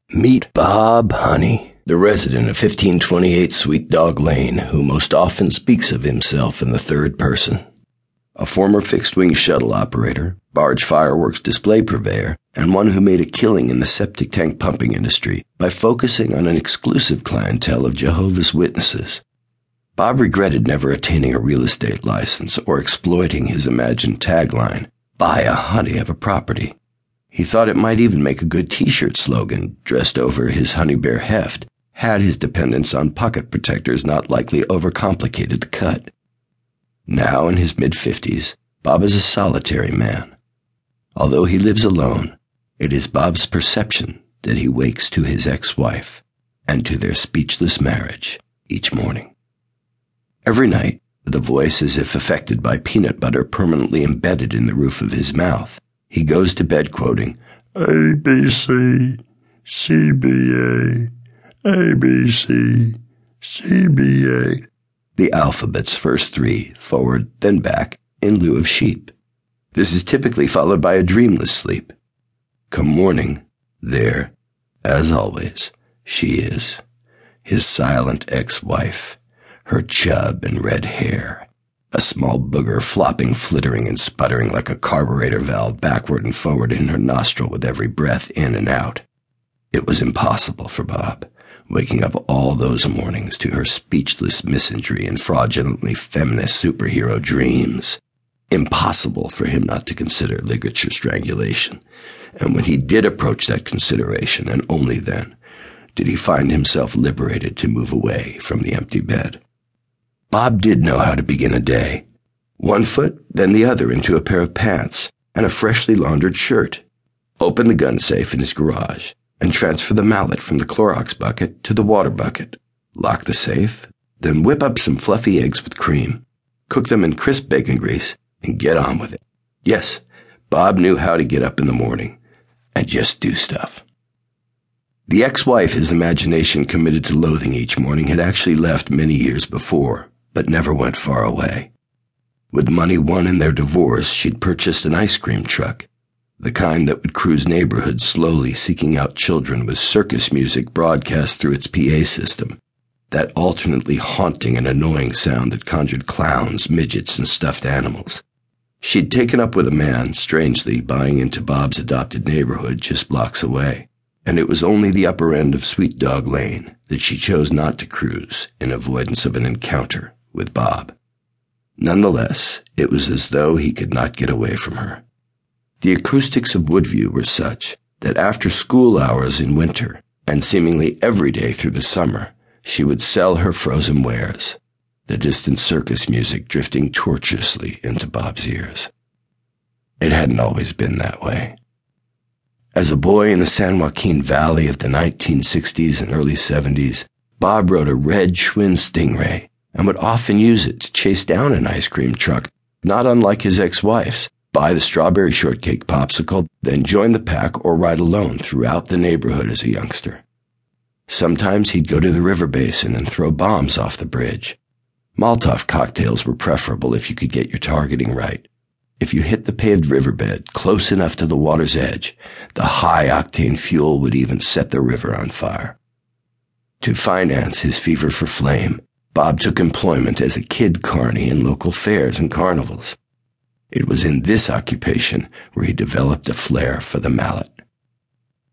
Meet Bob Honey, the resident of 1528 Sweet Dog Lane, who most often speaks of himself in the third person. A former fixed-wing shuttle operator, barge fireworks display purveyor, and one who made a killing in the septic tank pumping industry by focusing on an exclusive clientele of Jehovah's Witnesses. Bob regretted never attaining a real estate license or exploiting his imagined tagline, "Buy a honey of a property." He thought it might even make a good t-shirt slogan, dressed over his honey bear heft, had his dependence on pocket protectors not likely overcomplicated the cut. Now in his mid-50s, Bob is a solitary man. Although he lives alone, it is Bob's perception that he wakes to his ex-wife and to their speechless marriage each morning. Every night, with a voice as if affected by peanut butter permanently embedded in the roof of his mouth, he goes to bed quoting ABC, CBA, ABC, CBA, the alphabet's first three, forward, then back, in lieu of sheep. This is typically followed by a dreamless sleep. Come morning, there, as always, she is, his silent ex-wife, her chub and red hair, a small booger flopping, flittering, and sputtering like a carburetor valve backward and forward in her nostril with every breath in and out. It was impossible for Bob, waking up all those mornings to her speechless misandry and fraudulently feminist superhero dreams. Impossible for him not to consider ligature strangulation, and when he did approach that consideration, and only then, did he find himself liberated to move away from the empty bed. Bob did know how to begin a day. One foot, then the other into a pair of pants and a freshly laundered shirt. Open the gun safe in his garage and transfer the mallet from the Clorox bucket to the water bucket. Lock the safe, then whip up some fluffy eggs with cream. Cook them in crisp bacon grease and get on with it. Yes, Bob knew how to get up in the morning and just do stuff. The ex-wife his imagination committed to loathing each morning had actually left many years before, but never went far away. With money won in their divorce, she'd purchased an ice cream truck, the kind that would cruise neighborhoods slowly seeking out children with circus music broadcast through its PA system, that alternately haunting and annoying sound that conjured clowns, midgets, and stuffed animals. She'd taken up with a man, strangely buying into Bob's adopted neighborhood just blocks away, and it was only the upper end of Sweet Dog Lane that she chose not to cruise in avoidance of an encounter with Bob. Nonetheless, it was as though he could not get away from her. The acoustics of Woodview were such that after school hours in winter, and seemingly every day through the summer, she would sell her frozen wares, the distant circus music drifting tortuously into Bob's ears. It hadn't always been that way. As a boy in the San Joaquin Valley of the 1960s and early 70s, Bob rode a red Schwinn Stingray and would often use it to chase down an ice cream truck, not unlike his ex-wife's, buy the strawberry shortcake popsicle, then join the pack or ride alone throughout the neighborhood as a youngster. Sometimes he'd go to the river basin and throw bombs off the bridge. Molotov cocktails were preferable if you could get your targeting right. If you hit the paved riverbed close enough to the water's edge, the high-octane fuel would even set the river on fire. To finance his fever for flame, Bob took employment as a kid carny in local fairs and carnivals. It was in this occupation where he developed a flair for the mallet.